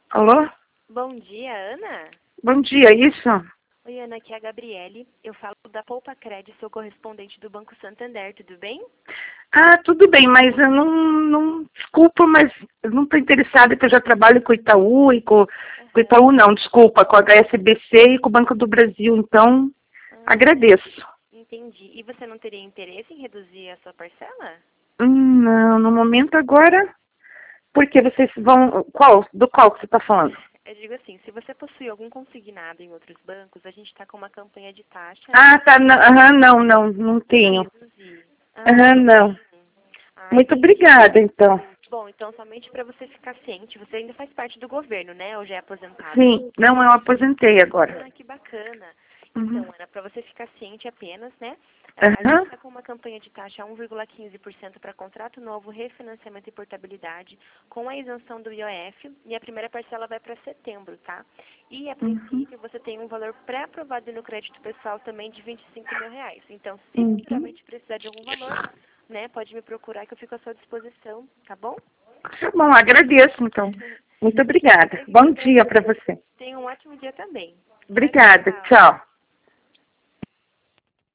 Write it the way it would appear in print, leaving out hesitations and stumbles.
Alô? Bom dia, Ana. Bom dia, isso? Oi, Ana, aqui é a Gabriele. Eu falo da Poupa Cred, sou correspondente do Banco Santander, tudo bem? Ah, tudo bem, mas eu não desculpa, mas eu não estou interessada, que eu já trabalho com o Itaú e com o Itaú não, desculpa, com a HSBC e com o Banco do Brasil, então agradeço. Entendi. E você não teria interesse em reduzir a sua parcela? Não, no momento agora, porque vocês vão, do qual que você está falando? Eu digo assim, se você possui algum consignado em outros bancos, a gente está com uma campanha de taxa, né? Ah, tá, não tenho. Reduzir. Não. Muito Entendi. obrigada, então. Bom, então somente para você ficar ciente, você ainda faz parte do governo, né? Ou já é aposentado? Sim, não, eu aposentei agora. Ah, que bacana. Uhum. Então, Ana, para você ficar ciente apenas, né? A gente Aham. está com uma campanha de taxa 1,15% para contrato novo, refinanciamento e portabilidade, com a isenção do IOF, e a primeira parcela vai para setembro, tá? E, a Uhum. princípio, você tem um valor pré-aprovado no crédito pessoal também de R$ 25.000. Então, se Uhum. futuramente precisar de algum valor, né, pode me procurar que eu fico à sua disposição, tá bom? Tá bom, agradeço, então. Muito obrigada. Eu que Bom dia para agradeço. você. Tenha um ótimo dia também. Tchau, Obrigada. tchau. Tchau.